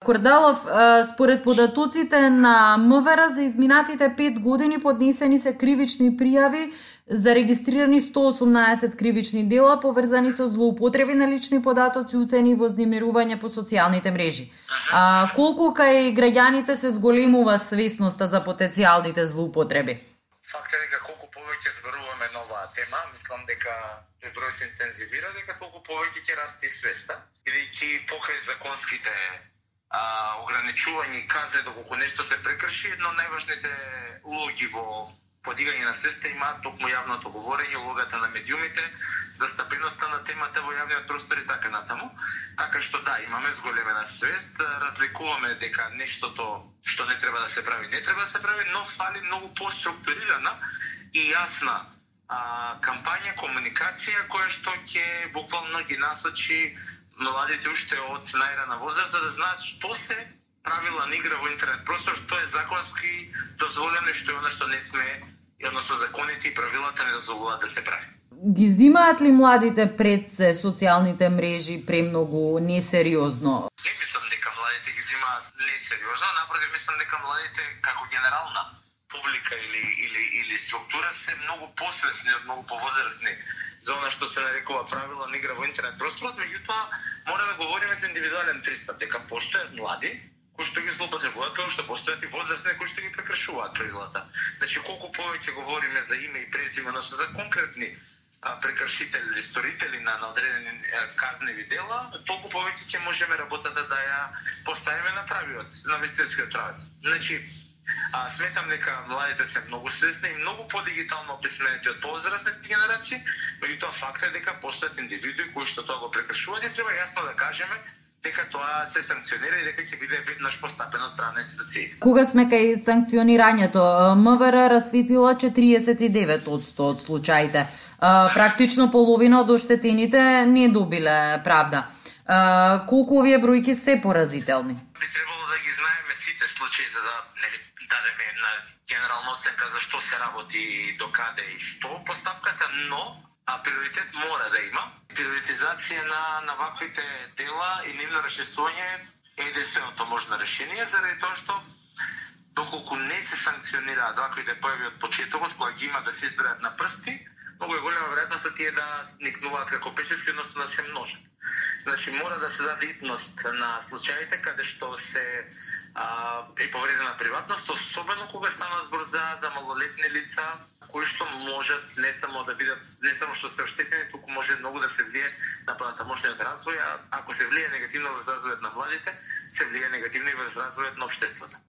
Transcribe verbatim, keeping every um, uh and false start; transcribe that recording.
Кордалов, според податоците на МВР за изминатите пет години поднесени се кривични пријави за регистрирани сто осумнаесет кривични дела поврзани со злоупотреби на лични податоци, уцени и вознемирување по социјалните мрежи. А, колку кај граѓаните се зголемува свесноста за потенцијалните злоупотреби? Факт е дека колку повеќе зборуваме на оваа тема, мислам дека тој број се интензивира, дека толку повеќе ќе расте и свеста, бидејќи покрај законските а, ограничувања и казни доколку нешто се прекрши, едно од најважните улоги во подигање на свеста има токму јавното говорење, улогата на медиумите, застапеноста на темата во јавниот простор и така натаму. Така што да, имаме зголемена свест, разликуваме дека нештото што не треба да се прави, не треба да се прави, но фали многу поструктурирана и јасна а, кампања, комуникација која што ќе буквално ги насочи младите уште од најрана возраст за да знаат што се правила на игра во интернет простор, што е законски дозволено и што е она што не сме, и односно законите и правилата не дозволуваат да се прави. Ги зимаат ли младите пред се социјалните мрежи премногу несериозно? Не мислам дека младите ги зимаат несериозно, напротив мислам дека младите како генерална публика или или или структура се многу посвесни од многу повозрастни за она што се нарекува правила на игра во интернет просторот, меѓутоа мора да говориме за индивидуален пристап, дека постојат млади кои што ги злоупотребуваат, како што постојат и возрастни кои што ги прекршуваат правилата. Значи колку повеќе говориме за име и презиме, односно за конкретни а, прекршители или сторители на одредени казневи дела, толку повеќе ќе можеме работата да ја поставиме на правиот, на вистинскиот правец. Значи А, сметам дека младите се многу свесни и многу подигитално описменети од повозрастните генерации, меѓутоа факт е дека постојат индивидуи кои што тоа го прекршуваат и треба јасно да кажеме дека тоа се санкционира и дека ќе биде веднаш постапено од страна на институции. Кога сме кај санкционирањето, МВР расветила четириесет и девет одсто од случаите. Практично половина од оштетените не добиле правда. Колку овие бројки се поразителни? Би требало да ги знаеме сите случаи за да нели дадеме на генерална оценка за што се работи, докаде и што постапката, но а приоритет мора да има. Приоритизација на на ваквите дела и нивно расчистување е единственото можно решение, заради тоа што доколку не се санкционираат ваквите појави од почетокот, кога ги има да се изберат на прсти, многу е голема веројатност тие да никнуваат како пешички, односно да се множат. Значи мора да се даде итност на случаите каде што се а, е повредена приватност, особено кога стана збор за за малолетни лица, кои што можат не само да бидат, не само што се оштетени, туку може многу да се влие на понатамошниот развој, а ако се влие негативно врз развојот на младите, се влие негативно и врз развојот на општеството.